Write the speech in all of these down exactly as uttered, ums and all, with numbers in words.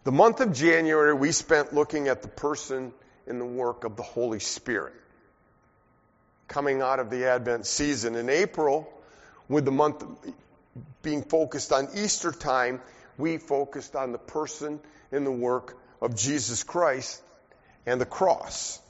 The month of January we spent looking at the person and the work of the Holy Spirit. Coming out of the Advent season in April, with the month being focused on Easter time, we focused on the person and the work of Jesus Christ and the cross.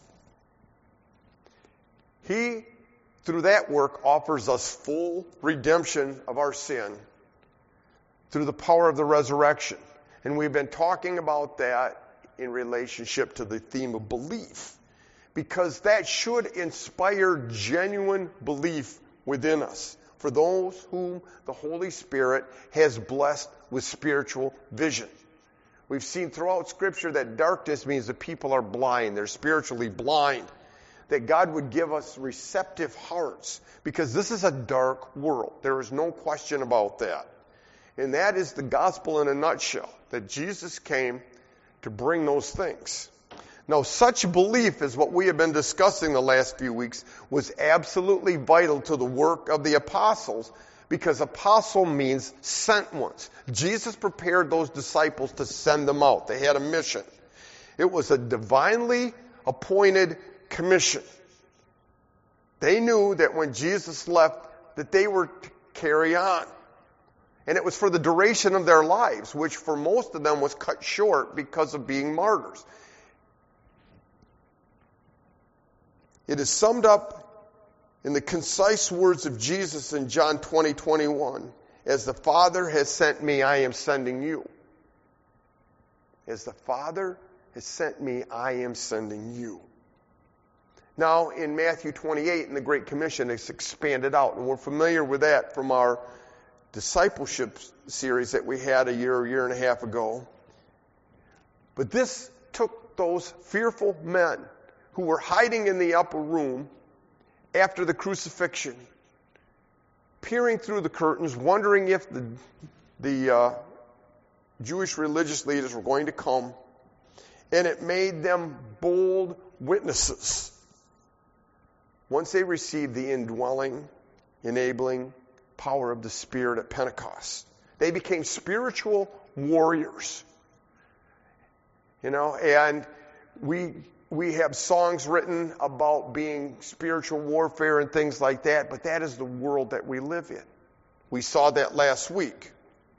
He, through that work, offers us full redemption of our sin through the power of the resurrection. And we've been talking about that in relationship to the theme of belief, because that should inspire genuine belief within us for those whom the Holy Spirit has blessed with spiritual vision. We've seen throughout Scripture that darkness means that people are blind. They're spiritually blind. That God would give us receptive hearts, because this is a dark world. There is no question about that. And that is the gospel in a nutshell, that Jesus came to bring those things. Now, such belief, is what we have been discussing the last few weeks, was absolutely vital to the work of the apostles, because apostle means sent ones. Jesus prepared those disciples to send them out. They had a mission. It was a divinely appointed commission. They knew that when Jesus left, that they were to carry on. And it was for the duration of their lives, which for most of them was cut short because of being martyrs. It is summed up in the concise words of Jesus in John twenty, twenty-one. As the Father has sent me, I am sending you. As the Father has sent me, I am sending you. Now, in Matthew twenty-eight, in the Great Commission, it's expanded out. And we're familiar with that from our discipleship series that we had a year, a year and a half ago. But this took those fearful men who were hiding in the upper room after the crucifixion, peering through the curtains, wondering if the, the uh, Jewish religious leaders were going to come. And it made them bold witnesses once they received the indwelling, enabling power of the Spirit at Pentecost. They became spiritual warriors. You know, and we we have songs written about being spiritual warfare and things like that, but that is the world that we live in. We saw that last week.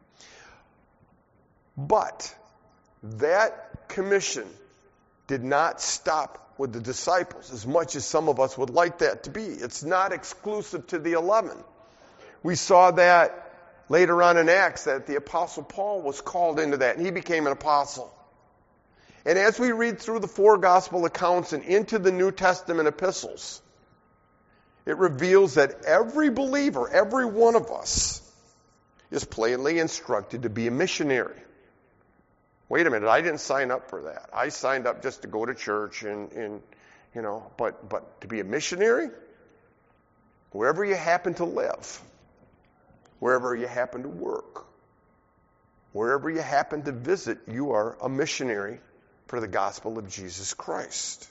But that commission did not stop with the disciples, as much as some of us would like that to be. It's not exclusive to the eleven. We saw that later on in Acts, that the Apostle Paul was called into that, and he became an apostle. And as we read through the four gospel accounts and into the New Testament epistles, it reveals that every believer, every one of us, is plainly instructed to be a missionary. Wait a minute, I didn't sign up for that. I signed up just to go to church and, and you know, but, but to be a missionary? Wherever you happen to live, wherever you happen to work, wherever you happen to visit, you are a missionary for the gospel of Jesus Christ.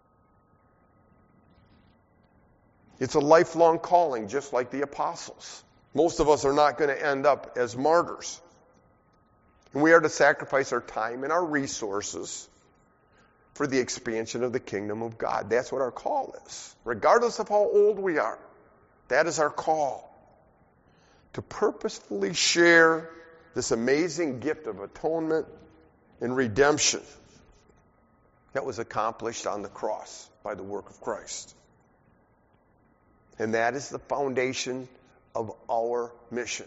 It's a lifelong calling, just like the apostles. Most of us are not going to end up as martyrs. And we are to sacrifice our time and our resources for the expansion of the kingdom of God. That's what our call is. Regardless of how old we are, that is our call. To purposefully share this amazing gift of atonement and redemption that was accomplished on the cross by the work of Christ. And that is the foundation of our mission.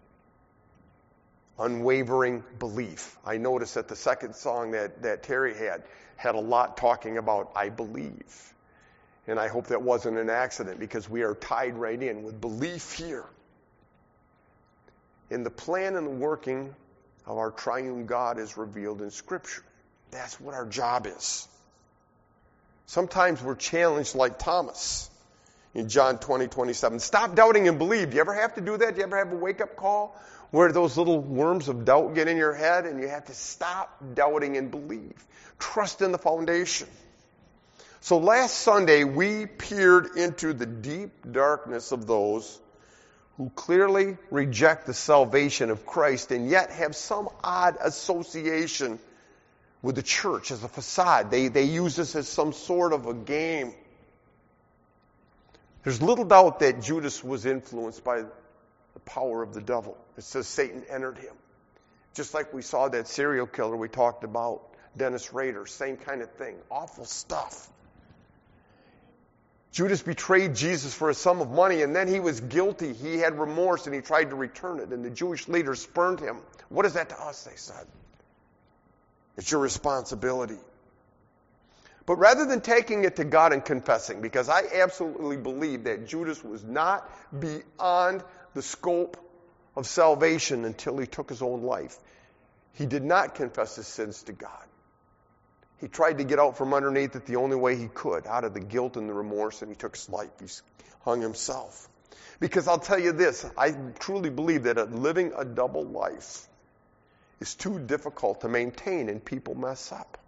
Unwavering belief. I noticed that the second song that, that Terry had had a lot talking about I believe. And I hope that wasn't an accident, because we are tied right in with belief here. And the plan and the working of our triune God is revealed in Scripture. That's what our job is. Sometimes we're challenged like Thomas in John twenty, twenty-seven. Stop doubting and believe. Do you ever have to do that? Do you ever have a wake-up call where those little worms of doubt get in your head and you have to stop doubting and believe? Trust in the foundation. So last Sunday, we peered into the deep darkness of those who clearly reject the salvation of Christ and yet have some odd association with the church as a facade. They, they use this as some sort of a game. There's little doubt that Judas was influenced by the power of the devil. It says Satan entered him. Just like we saw that serial killer we talked about, Dennis Rader, same kind of thing. Awful stuff. Judas betrayed Jesus for a sum of money, and then he was guilty. He had remorse, and he tried to return it, and the Jewish leaders spurned him. What is that to us, they said? It's your responsibility. But rather than taking it to God and confessing, because I absolutely believe that Judas was not beyond the scope of salvation until he took his own life, he did not confess his sins to God. He tried to get out from underneath it the only way he could, out of the guilt and the remorse, and he took his life. He hung himself. Because I'll tell you this, I truly believe that a living a double life is too difficult to maintain, and people mess up.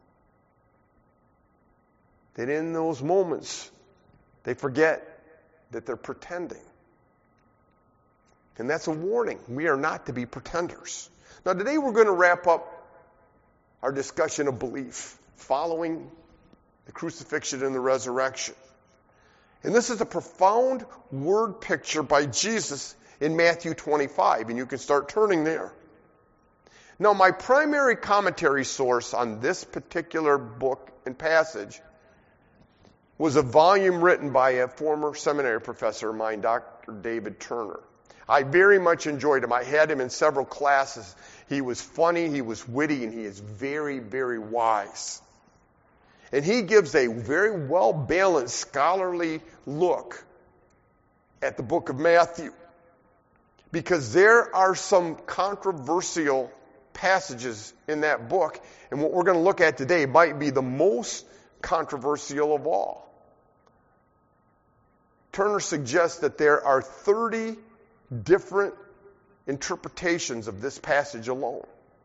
That in those moments, they forget that they're pretending. And that's a warning. We are not to be pretenders. Now, today we're going to wrap up our discussion of belief, following the crucifixion and the resurrection. And this is a profound word picture by Jesus in Matthew twenty-five, and you can start turning there. Now, my primary commentary source on this particular book and passage was a volume written by a former seminary professor of mine, Doctor David Turner. I very much enjoyed him. I had him in several classes. He was funny, he was witty, and he is very, very wise. And he gives a very well-balanced scholarly look at the book of Matthew. Because there are some controversial passages in that book, and what we're going to look at today might be the most controversial of all. Turner suggests that there are thirty different interpretations of this passage alone.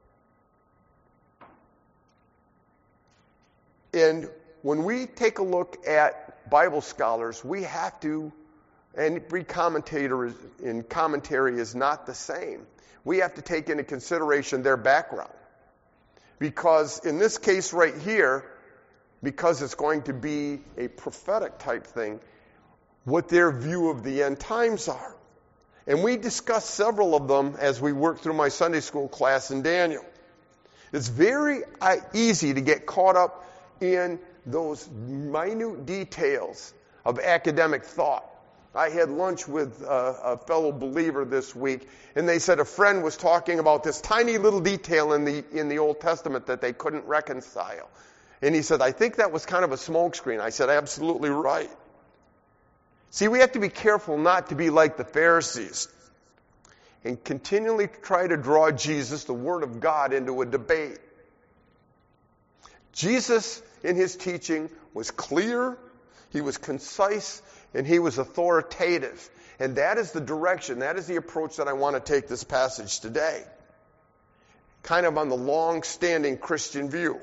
And when we take a look at Bible scholars, we have to, and every commentator is, in commentary is not the same. We have to take into consideration their background. Because in this case right here, because it's going to be a prophetic type thing, what their view of the end times are. And we discussed several of them as we worked through my Sunday school class in Daniel. It's very uh, easy to get caught up in those minute details of academic thought. I had lunch with uh, a fellow believer this week, and they said a friend was talking about this tiny little detail in the in the Old Testament that they couldn't reconcile. And he said, I think that was kind of a smokescreen. I said, absolutely right. See, we have to be careful not to be like the Pharisees and continually try to draw Jesus, the Word of God, into a debate. Jesus, in his teaching, was clear, he was concise, and he was authoritative. And that is the direction, that is the approach that I want to take this passage today. Kind of on the long-standing Christian view.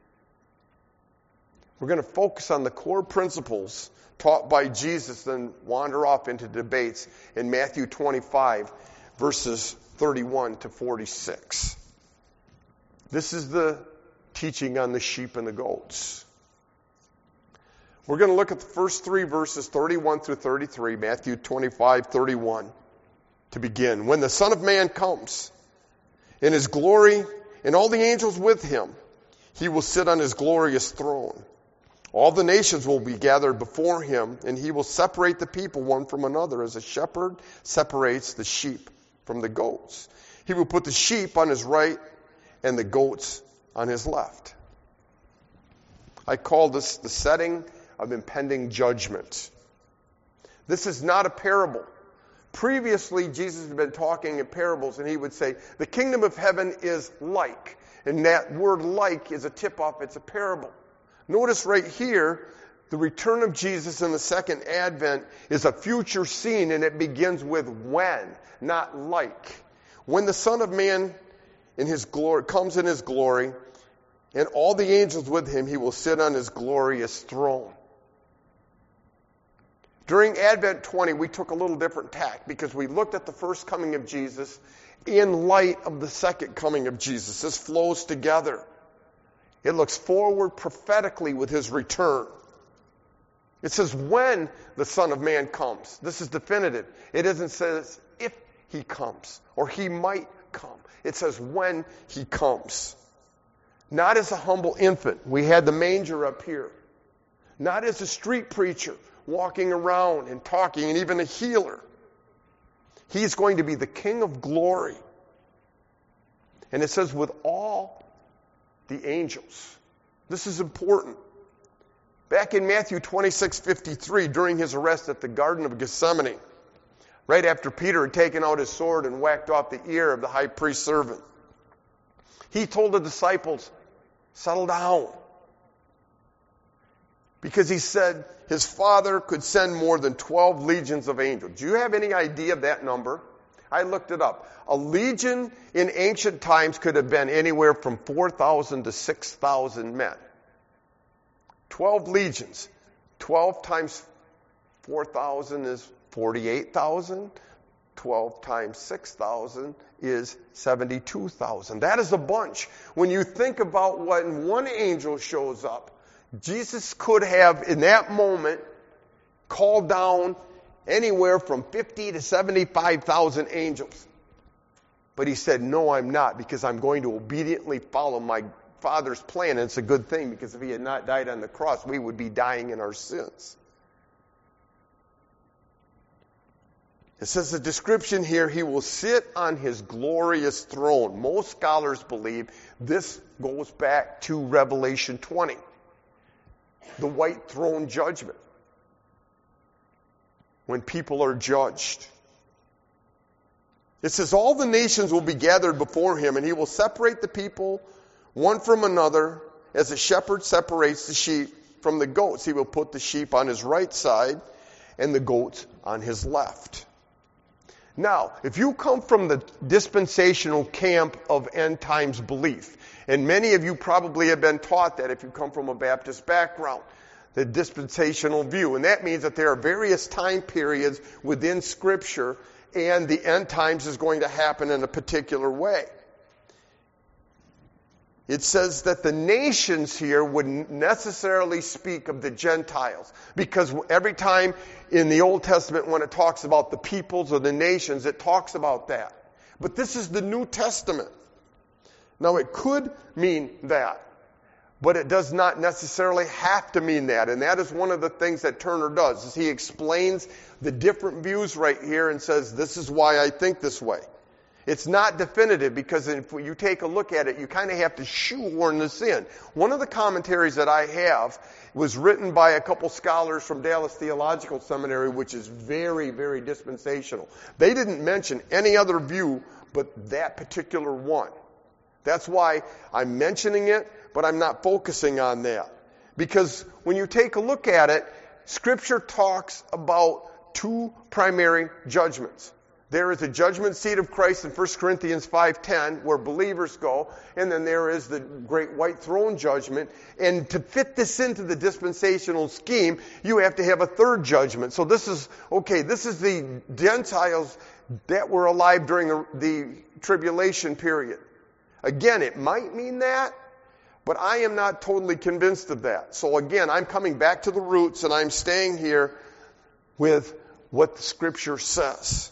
We're going to focus on the core principles taught by Jesus, then wander off into debates in Matthew twenty-five, verses thirty-one to forty-six. This is the teaching on the sheep and the goats. We're going to look at the first three verses, thirty-one through thirty-three, Matthew twenty-five, thirty-one, to begin. When the Son of Man comes in his glory and all the angels with him, he will sit on his glorious throne. All the nations will be gathered before him, and he will separate the people one from another as a shepherd separates the sheep from the goats. He will put the sheep on his right and the goats on his left. I call this the setting of impending judgment. This is not a parable. Previously, Jesus had been talking in parables, and he would say, the kingdom of heaven is like. And that word like is a tip-off, it's a parable. Notice right here, the return of Jesus in the second advent is a future scene, and it begins with when, not like. When the Son of Man in his glory comes in his glory, and all the angels with him, he will sit on his glorious throne. During Advent twenty, we took a little different tack because we looked at the first coming of Jesus in light of the second coming of Jesus. This flows together. It looks forward prophetically with his return. It says when the Son of Man comes. This is definitive. It doesn't say if he comes or he might come. It says when he comes. Not as a humble infant. We had the manger up here. Not as a street preacher walking around and talking and even a healer. He's going to be the King of glory. And it says with all the angels. This is important. Back in Matthew twenty-six fifty-three, during his arrest at the Garden of Gethsemane, right after Peter had taken out his sword and whacked off the ear of the high priest's servant, he told the disciples, settle down. Because he said his Father could send more than twelve legions of angels. Do you have any idea of that number? I looked it up. A legion in ancient times could have been anywhere from four thousand to six thousand men. twelve legions. twelve times four thousand is forty-eight thousand. twelve times six thousand is seventy-two thousand. That is a bunch. When you think about when one angel shows up, Jesus could have, in that moment, called down anywhere from fifty to seventy-five thousand angels. But he said, no, I'm not, because I'm going to obediently follow my Father's plan. And it's a good thing, because if he had not died on the cross, we would be dying in our sins. It says the description here, he will sit on his glorious throne. Most scholars believe this goes back to Revelation twenty. The white throne judgment. When people are judged. It says all the nations will be gathered before him, and he will separate the people one from another as a shepherd separates the sheep from the goats. He will put the sheep on his right side and the goats on his left. Now, if you come from the dispensational camp of end times belief, and many of you probably have been taught that if you come from a Baptist background, the dispensational view. And that means that there are various time periods within Scripture, and the end times is going to happen in a particular way. It says that the nations here wouldn't necessarily speak of the Gentiles, because every time in the Old Testament when it talks about the peoples or the nations, it talks about that. But this is the New Testament. Now it could mean that, but it does not necessarily have to mean that. And that is one of the things that Turner does, is he explains the different views right here and says, this is why I think this way. It's not definitive, because if you take a look at it, you kind of have to shoehorn this in. One of the commentaries that I have was written by a couple scholars from Dallas Theological Seminary, which is very, very dispensational. They didn't mention any other view but that particular one. That's why I'm mentioning it, but I'm not focusing on that. Because when you take a look at it, Scripture talks about two primary judgments. There is a judgment seat of Christ in First Corinthians five ten, where believers go, and then there is the great white throne judgment. And to fit this into the dispensational scheme, you have to have a third judgment. So this is, okay, this is the Gentiles that were alive during the, the tribulation period. Again, it might mean that, but I am not totally convinced of that. So again, I'm coming back to the roots, and I'm staying here with what the Scripture says.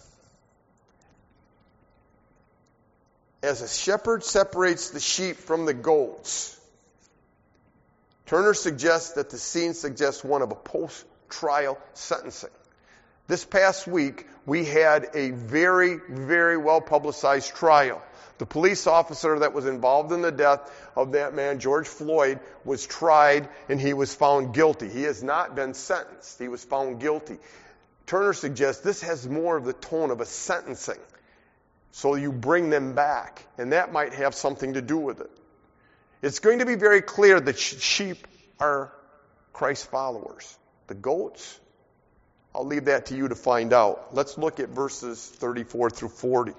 As a shepherd separates the sheep from the goats, Turner suggests that the scene suggests one of a post-trial sentencing. This past week, we had a very, very well-publicized trial. The police officer that was involved in the death of that man, George Floyd, was tried and he was found guilty. He has not been sentenced. He was found guilty. Turner suggests this has more of the tone of a sentencing. So you bring them back, and that might have something to do with it. It's going to be very clear that sheep are Christ followers. The goats, I'll leave that to you to find out. Let's look at verses thirty-four through forty.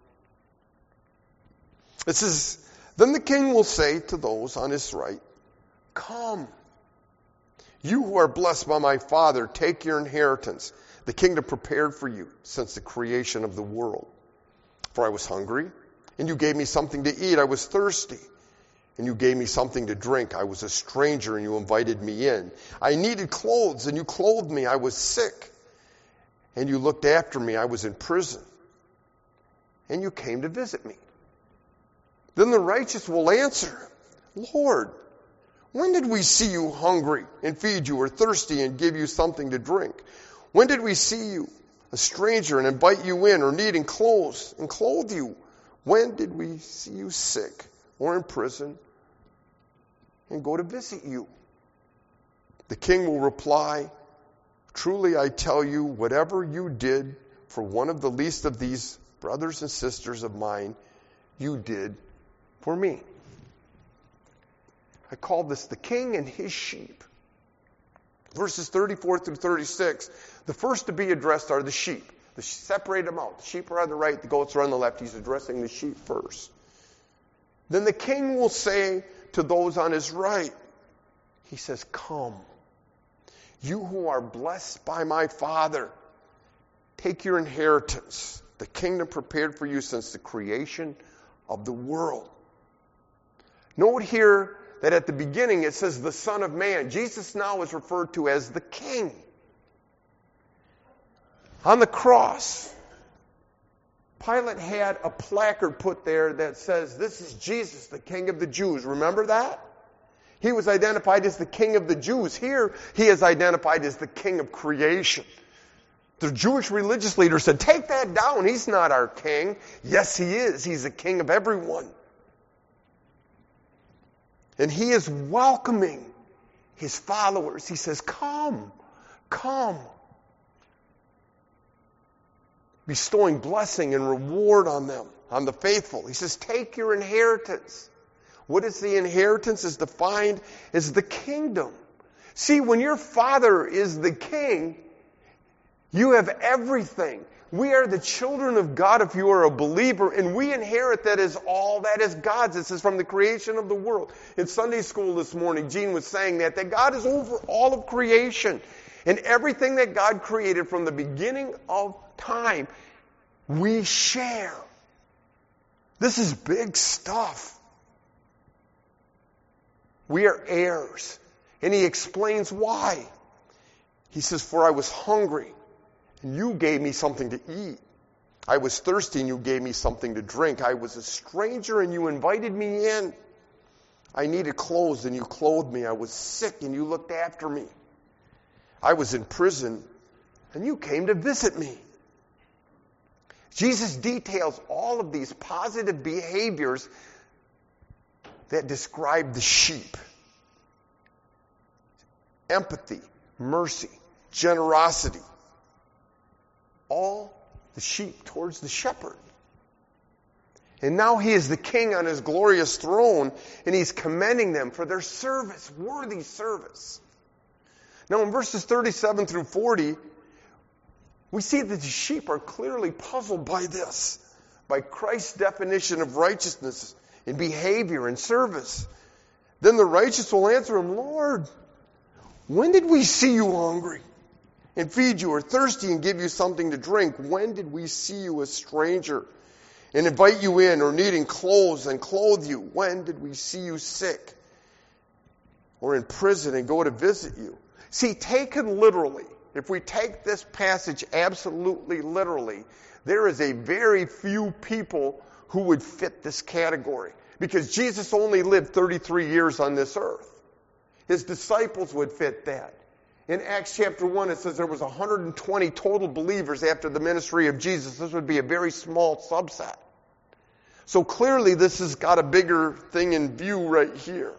It says, then the king will say to those on his right, come, you who are blessed by my Father, take your inheritance, the kingdom prepared for you since the creation of the world. For I was hungry, and you gave me something to eat. I was thirsty, and you gave me something to drink. I was a stranger, and you invited me in. I needed clothes, and you clothed me. I was sick, and you looked after me. I was in prison, and you came to visit me. Then the righteous will answer, Lord, when did we see you hungry and feed you, or thirsty and give you something to drink? When did we see you a stranger and invite you in, or needing clothes and clothe you? When did we see you sick or in prison and go to visit you? The king will reply, truly I tell you, whatever you did for one of the least of these brothers and sisters of mine, you did for me. I call this the king and his sheep. Verses thirty-four through thirty-six, the first to be addressed are the sheep. The separate them out. The sheep are on the right, the goats are on the left. He's addressing the sheep first. Then the king will say to those on his right, he says, come, you who are blessed by my Father, take your inheritance, the kingdom prepared for you since the creation of the world. Note here that at the beginning it says the Son of Man. Jesus now is referred to as the King. On the cross, Pilate had a placard put there that says, this is Jesus, the King of the Jews. Remember that? He was identified as the King of the Jews. Here, he is identified as the King of creation. The Jewish religious leader said, take that down. He's not our king. Yes, he is. He's the king of everyone. And he is welcoming his followers. He says, come, come. Bestowing blessing and reward on them, on the faithful. He says, take your inheritance. What is the inheritance? Is defined as the kingdom. See, when your Father is the king, you have everything. We are the children of God if you are a believer, and we inherit that as all that is God's. This is from the creation of the world. In Sunday school this morning, Gene was saying that, that God is over all of creation. And everything that God created from the beginning of time, we share. This is big stuff. We are heirs. And he explains why. He says, for I was hungry, and you gave me something to eat. I was thirsty, and you gave me something to drink. I was a stranger, and you invited me in. I needed clothes, and you clothed me. I was sick, and you looked after me. I was in prison, and you came to visit me. Jesus details all of these positive behaviors that describe the sheep. Empathy, mercy, generosity. All the sheep towards the shepherd. And now he is the king on his glorious throne, and he's commending them for their service, worthy service. Now in verses thirty-seven through forty, we see that the sheep are clearly puzzled by this, by Christ's definition of righteousness in behavior and service. Then the righteous will answer him, Lord, when did we see you hungry and feed you, or thirsty and give you something to drink? When did we see you a stranger and invite you in, or needing clothes and clothe you? When did we see you sick or in prison and go to visit you? See, taken literally, if we take this passage absolutely literally, there is a very few people who would fit this category. Because Jesus only lived thirty-three years on this earth. His disciples would fit that. In Acts chapter one, it says there was one hundred twenty total believers after the ministry of Jesus. This would be a very small subset. So clearly this has got a bigger thing in view right here.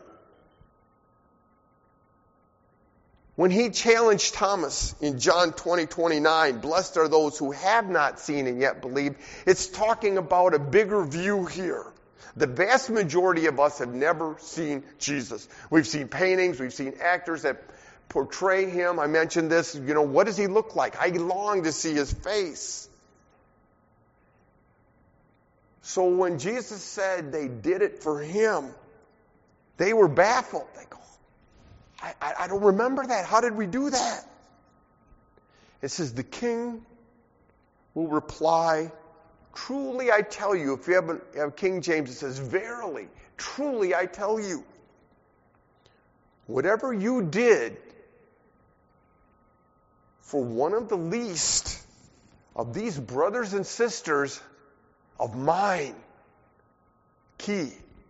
When he challenged Thomas in John twenty, twenty-nine, blessed are those who have not seen and yet believed, it's talking about a bigger view here. The vast majority of us have never seen Jesus. We've seen paintings, we've seen actors that portray him. I mentioned this, you know, what does he look like? I long to see his face. So when Jesus said they did it for him, they were baffled. They go, I, I, I don't remember that. How did we do that? It says the king will reply, Truly I tell you, if you have, a, have King James, it says, verily, truly I tell you, whatever you did for one of the least of these brothers and sisters of mine, key,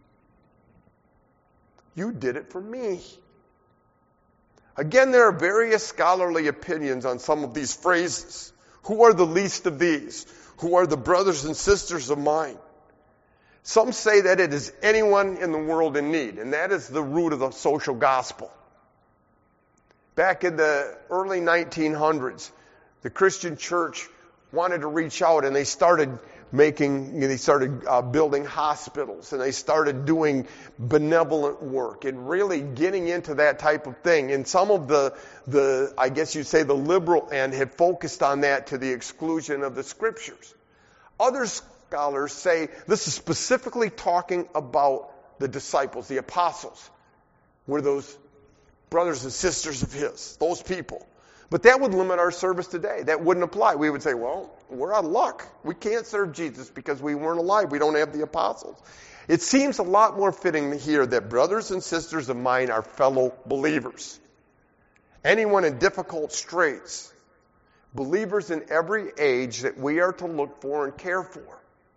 you did it for me. Again, there are various scholarly opinions on some of these phrases. Who are the least of these? Who are the brothers and sisters of mine? Some say that it is anyone in the world in need, and that is the root of the social gospel. Back in the early nineteen hundreds, the Christian church wanted to reach out, and they started making, they started uh, building hospitals, and they started doing benevolent work, and really getting into that type of thing. And some of the, the, I guess you'd say the liberal end had focused on that to the exclusion of the scriptures. Other scholars say this is specifically talking about the disciples, the apostles, were those brothers and sisters of his, those people. But that would limit our service today. That wouldn't apply. We would say, well, we're out of luck. We can't serve Jesus because we weren't alive. We don't have the apostles. It seems a lot more fitting here that brothers and sisters of mine are fellow believers. Anyone in difficult straits, believers in every age that we are to look for and care for.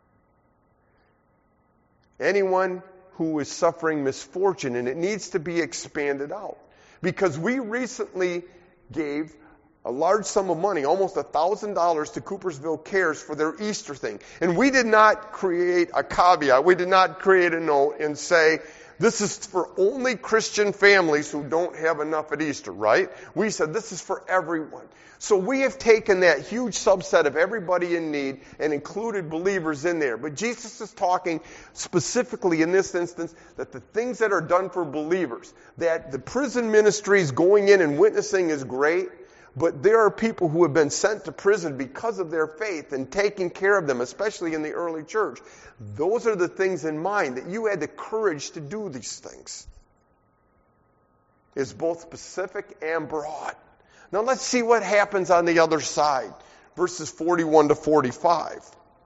Anyone who is suffering misfortune, and it needs to be expanded out. Because we recently gave a large sum of money, almost one thousand dollars, to Coopersville Cares for their Easter thing. And we did not create a caveat. We did not create a note and say, this is for only Christian families who don't have enough at Easter, right? We said this is for everyone. So we have taken that huge subset of everybody in need and included believers in there. But Jesus is talking specifically in this instance that the things that are done for believers, that the prison ministries going in and witnessing is great, but there are people who have been sent to prison because of their faith and taking care of them, especially in the early church. Those are the things in mind, that you had the courage to do these things. It's both specific and broad. Now let's see what happens on the other side. Verses forty-one to forty-five.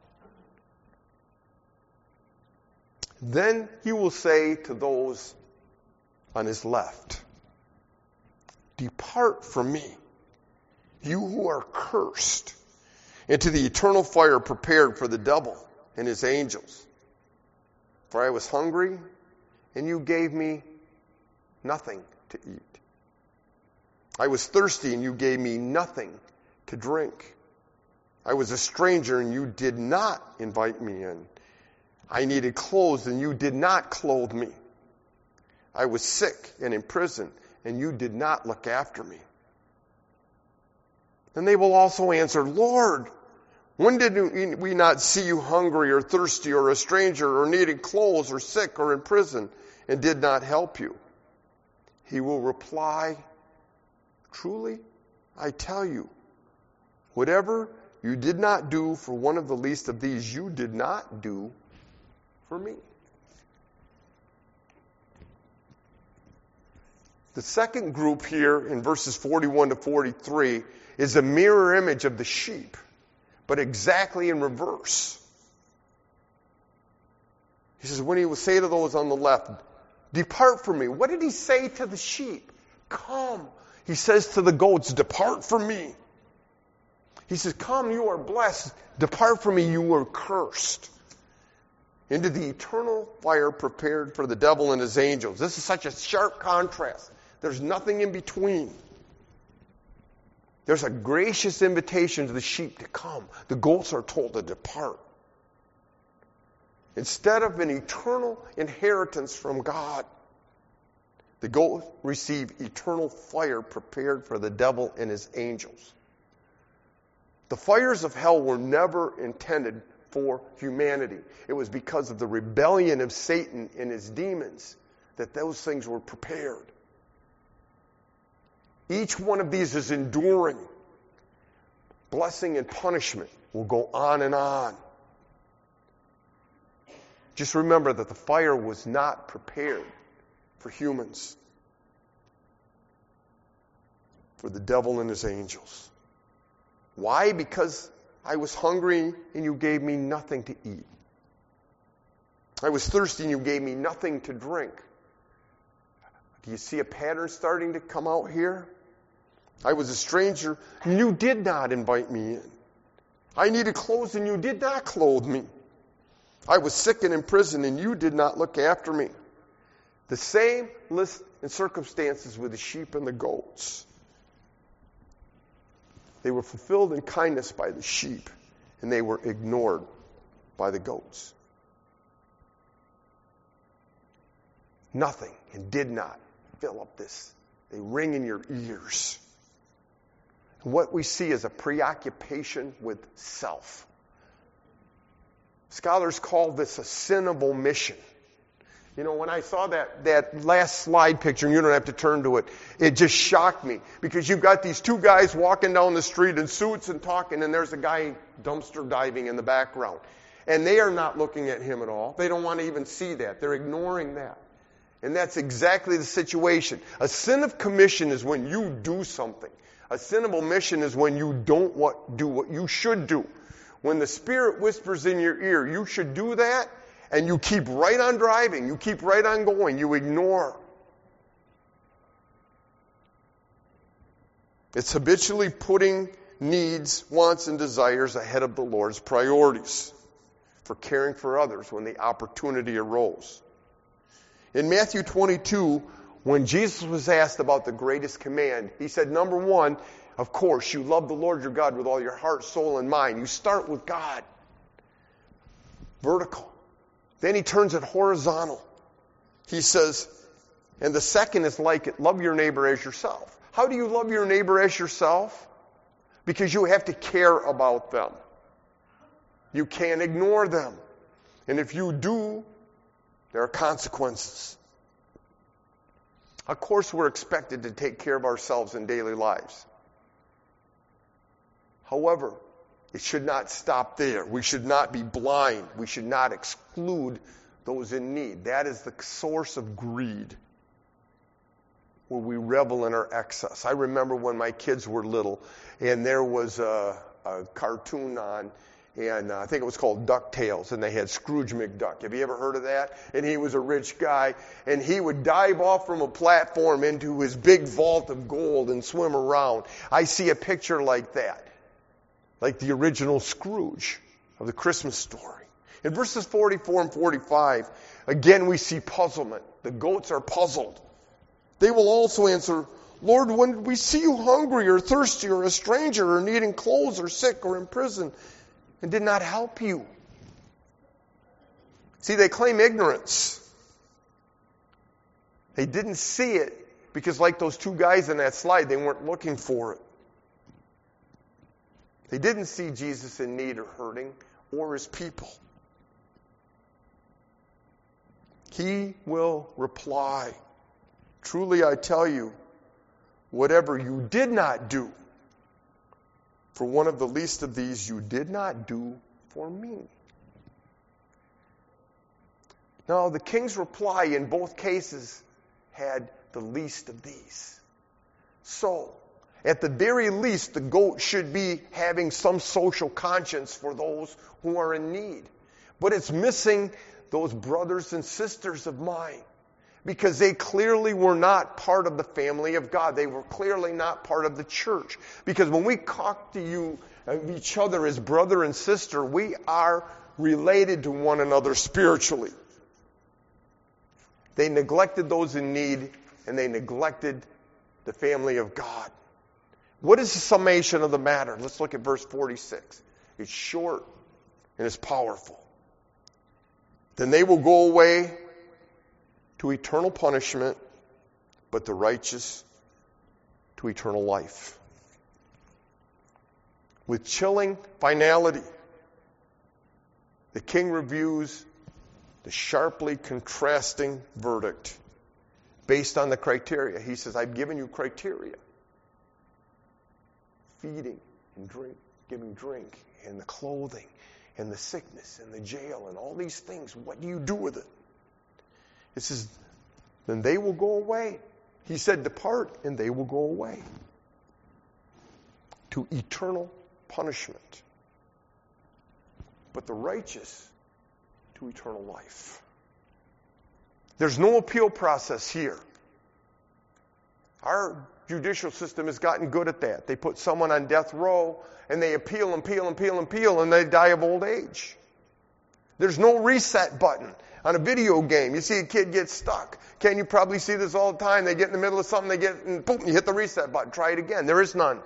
Then he will say to those on his left, depart from me, you who are cursed, into the eternal fire prepared for the devil and his angels. For I was hungry, and you gave me nothing to eat. I was thirsty, and you gave me nothing to drink. I was a stranger, and you did not invite me in. I needed clothes, and you did not clothe me. I was sick and in prison, and you did not look after me. Then they will also answer, Lord, when did we not see you hungry or thirsty or a stranger or needing clothes or sick or in prison and did not help you? He will reply, truly, I tell you, whatever you did not do for one of the least of these, you did not do for me. The second group here in verses forty-one to forty-three is a mirror image of the sheep, but exactly in reverse. He says, when he will say to those on the left, depart from me. What did he say to the sheep? Come. He says to the goats, depart from me. He says, come, you are blessed. Depart from me, you are cursed. Into the eternal fire prepared for the devil and his angels. This is such a sharp contrast. There's nothing in between. There's a gracious invitation to the sheep to come. The goats are told to depart. Instead of an eternal inheritance from God, the goats receive eternal fire prepared for the devil and his angels. The fires of hell were never intended for humanity. It was because of the rebellion of Satan and his demons that those things were prepared. Each one of these is enduring. Blessing and punishment will go on and on. Just remember that the fire was not prepared for humans, for the devil and his angels. Why? Because I was hungry and you gave me nothing to eat. I was thirsty and you gave me nothing to drink. Do you see a pattern starting to come out here? I was a stranger and you did not invite me in. I needed clothes and you did not clothe me. I was sick and in prison and you did not look after me. The same list and circumstances with the sheep and the goats. They were fulfilled in kindness by the sheep, and they were ignored by the goats. Nothing and did not fill up this. They ring in your ears. And what we see is a preoccupation with self. Scholars call this a sin of omission. You know, when I saw that, that last slide picture, and you don't have to turn to it, it just shocked me. Because you've got these two guys walking down the street in suits and talking, and there's a guy dumpster diving in the background. And they are not looking at him at all. They don't want to even see that. They're ignoring that. And that's exactly the situation. A sin of commission is when you do something. A sin of omission is when you don't what, do what you should do. When the Spirit whispers in your ear, you should do that, and you keep right on driving. You keep right on going. You ignore. It's habitually putting needs, wants, and desires ahead of the Lord's priorities for caring for others when the opportunity arose. In Matthew twenty-two, when Jesus was asked about the greatest command, he said, number one, of course, you love the Lord your God with all your heart, soul, and mind. You start with God. Vertical. Then he turns it horizontal. He says, and the second is like it, love your neighbor as yourself. How do you love your neighbor as yourself? Because you have to care about them. You can't ignore them. And if you do, there are consequences. Of course, we're expected to take care of ourselves in daily lives. However, it should not stop there. We should not be blind. We should not exclude those in need. That is the source of greed, where we revel in our excess. I remember when my kids were little, and there was a, a cartoon on, and uh, I think it was called DuckTales, and they had Scrooge McDuck. Have you ever heard of that? And he was a rich guy, and he would dive off from a platform into his big vault of gold and swim around. I see a picture like that. Like the original Scrooge of the Christmas story. In verses forty-four and forty-five, again we see puzzlement. The goats are puzzled. They will also answer, Lord, when did we see you hungry or thirsty or a stranger or needing clothes or sick or in prison and did not help you? See, they claim ignorance. They didn't see it because like those two guys in that slide, they weren't looking for it. They didn't see Jesus in need or hurting or his people. He will reply, truly I tell you, whatever you did not do for one of the least of these, you did not do for me. Now, the king's reply in both cases had the least of these. So, at the very least, the goat should be having some social conscience for those who are in need. But it's missing those brothers and sisters of mine because they clearly were not part of the family of God. They were clearly not part of the church. Because when we talk to you of each other as brother and sister, we are related to one another spiritually. They neglected those in need, and they neglected the family of God. What is the summation of the matter? Let's look at verse forty-six. It's short and it's powerful. Then they will go away to eternal punishment, but the righteous to eternal life. With chilling finality, the king reviews the sharply contrasting verdict based on the criteria. He says, I've given you criteria. Feeding and drink, giving drink, and the clothing, and the sickness, and the jail, and all these things. What do you do with it? It says, then they will go away. He said, depart, and they will go away to eternal punishment. but the righteous to eternal life. There's no appeal process here. Our judicial system has gotten good at that. They put someone on death row, and they appeal and appeal and appeal and appeal, and they die of old age. There's no reset button. On a video game, you see a kid get stuck. Ken, you probably see this all the time. They get in the middle of something, they get, and boom, you hit the reset button. Try it again. There is none.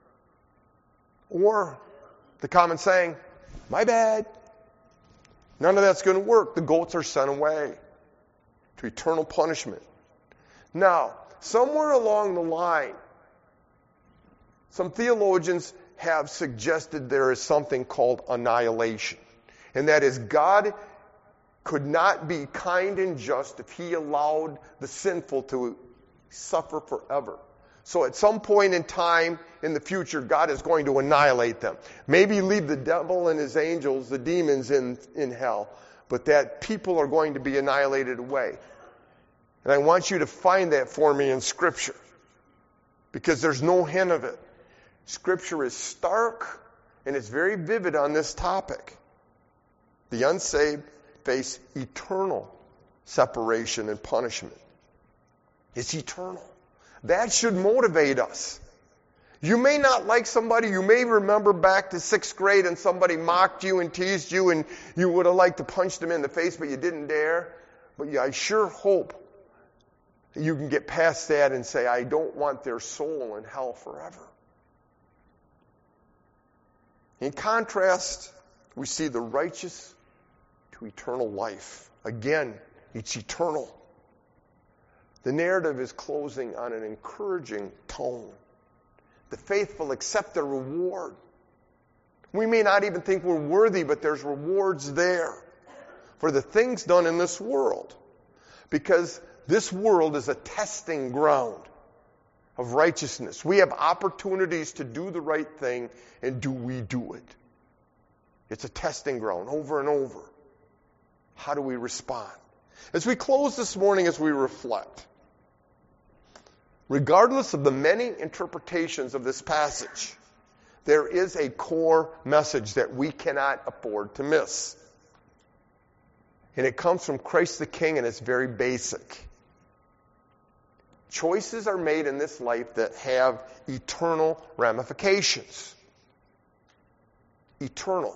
Or the common saying, my bad. None of that's going to work. The goats are sent away to eternal punishment. Now, somewhere along the line, some theologians have suggested there is something called annihilation. And that is, God could not be kind and just if he allowed the sinful to suffer forever. So at some point in time in the future, God is going to annihilate them. Maybe leave the devil and his angels, the demons, in, in hell. But that people are going to be annihilated away. And I want you to find that for me in Scripture. Because there's no hint of it. Scripture is stark and it's very vivid on this topic. The unsaved face eternal separation and punishment. It's eternal. That should motivate us. You may not like somebody. You may remember back to sixth grade and somebody mocked you and teased you and you would have liked to punch them in the face, but you didn't dare. But yeah, I sure hope that you can get past that and say, I don't want their soul in hell forever. In contrast, we see the righteous to eternal life. Again, it's eternal. The narrative is closing on an encouraging tone. The faithful accept their reward. We may not even think we're worthy, but there's rewards there for the things done in this world. Because this world is a testing ground of righteousness. We have opportunities to do the right thing, and do we do it? It's a testing ground over and over. How do we respond? As we close this morning, as we reflect, regardless of the many interpretations of this passage, there is a core message that we cannot afford to miss. And it comes from Christ the King, and it's very basic. Choices are made in this life that have eternal ramifications. Eternal.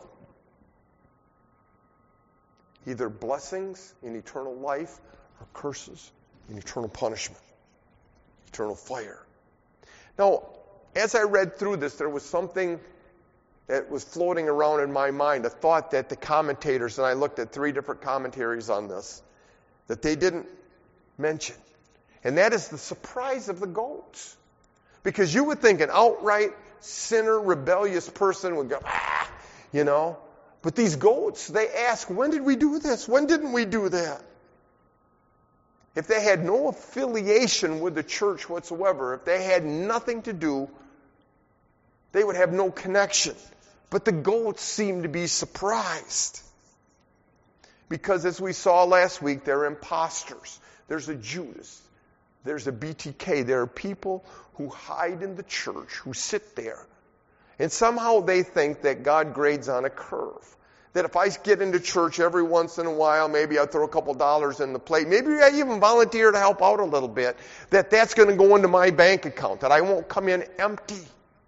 Either blessings in eternal life or curses in eternal punishment. Eternal fire. Now, as I read through this, there was something that was floating around in my mind, a thought that the commentators, and I looked at three different commentaries on this, that they didn't mention. And that is the surprise of the goats. Because you would think an outright sinner, rebellious person would go, ah, you know. But these goats, they ask, when did we do this? When didn't we do that? If they had no affiliation with the church whatsoever, if they had nothing to do, they would have no connection. But the goats seem to be surprised. Because as we saw last week, they're imposters. There's a Judas. There's a B T K. There are people who hide in the church, who sit there. And somehow they think that God grades on a curve. That if I get into church every once in a while, maybe I throw a couple dollars in the plate, maybe I even volunteer to help out a little bit, that that's going to go into my bank account, that I won't come in empty.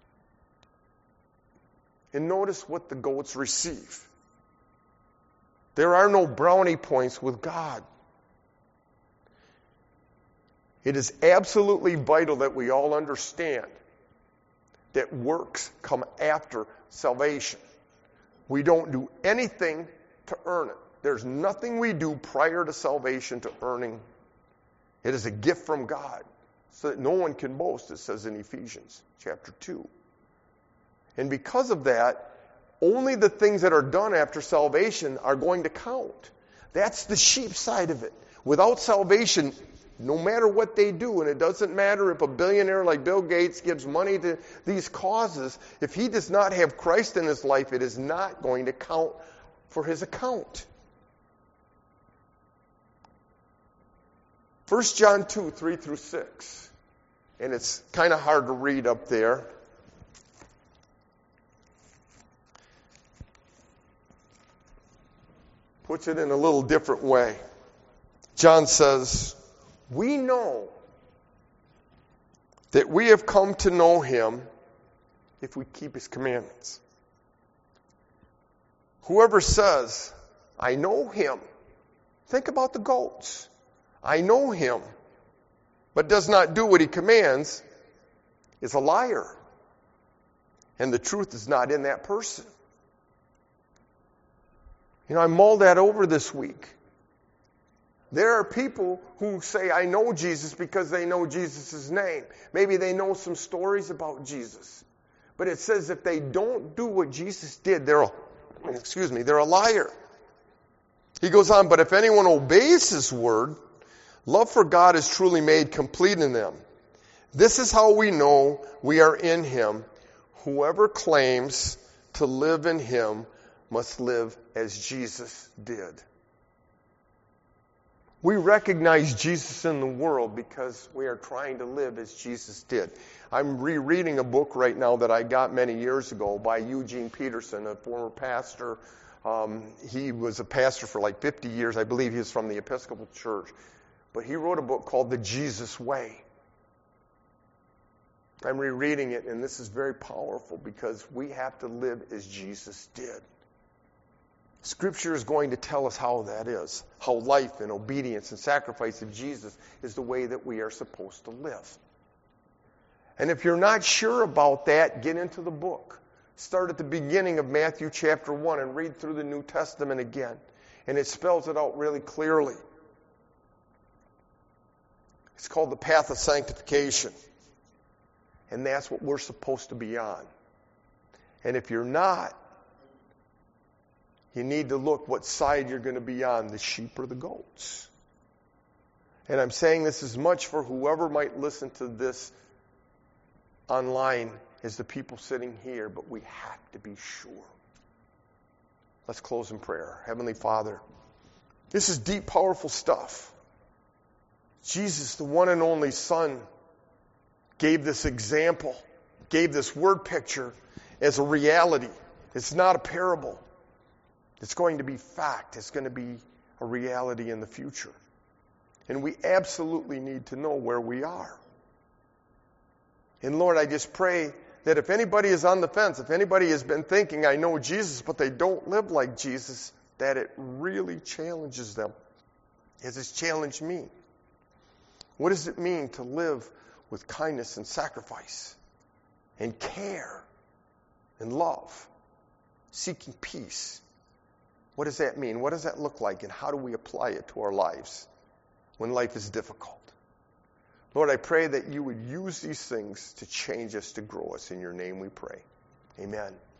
And notice what the goats receive. There are no brownie points with God. It is absolutely vital that we all understand that works come after salvation. We don't do anything to earn it. There's nothing we do prior to salvation to earning. It is a gift from God, so that no one can boast, it says in Ephesians chapter two. And because of that, only the things that are done after salvation are going to count. That's the sheep side of it. Without salvation, no matter what they do, and it doesn't matter if a billionaire like Bill Gates gives money to these causes, if he does not have Christ in his life, it is not going to count for his account. First John two, three through six. And it's kind of hard to read up there. puts it in a little different way. John says, we know that we have come to know him if we keep his commandments. Whoever says, I know him, think about the goats. I know him, but does not do what he commands, is a liar. And the truth is not in that person. You know, I mulled that over this week. There are people who say, I know Jesus because they know Jesus' name. Maybe they know some stories about Jesus. But it says if they don't do what Jesus did, they're a, excuse me, they're a liar. He goes on, but if anyone obeys his word, love for God is truly made complete in them. This is how we know we are in him. Whoever claims to live in him must live as Jesus did. We recognize Jesus in the world because we are trying to live as Jesus did. I'm rereading a book right now that I got many years ago by Eugene Peterson, a former pastor. Um, he was a pastor for like fifty years. I believe he was from the Episcopal Church. But he wrote a book called The Jesus Way. I'm rereading it, and this is very powerful because we have to live as Jesus did. Scripture is going to tell us how that is, how life and obedience and sacrifice of Jesus is the way that we are supposed to live. And if you're not sure about that, get into the book. Start at the beginning of Matthew chapter one and read through the New Testament again. And it spells it out really clearly. It's called the path of sanctification. And that's what we're supposed to be on. And if you're not, you need to look what side you're going to be on, the sheep or the goats. And I'm saying this as much for whoever might listen to this online as the people sitting here, but we have to be sure. Let's close in prayer. Heavenly Father, this is deep, powerful stuff. Jesus, the one and only Son, gave this example, gave this word picture as a reality. It's not a parable. It's going to be fact. It's going to be a reality in the future. And we absolutely need to know where we are. And Lord, I just pray that if anybody is on the fence, if anybody has been thinking, I know Jesus, but they don't live like Jesus, that it really challenges them, as it's challenged me. What does it mean to live with kindness and sacrifice and care and love, seeking peace? What does that mean? What does that look like? And how do we apply it to our lives when life is difficult? Lord, I pray that you would use these things to change us, to grow us. In your name we pray. Amen.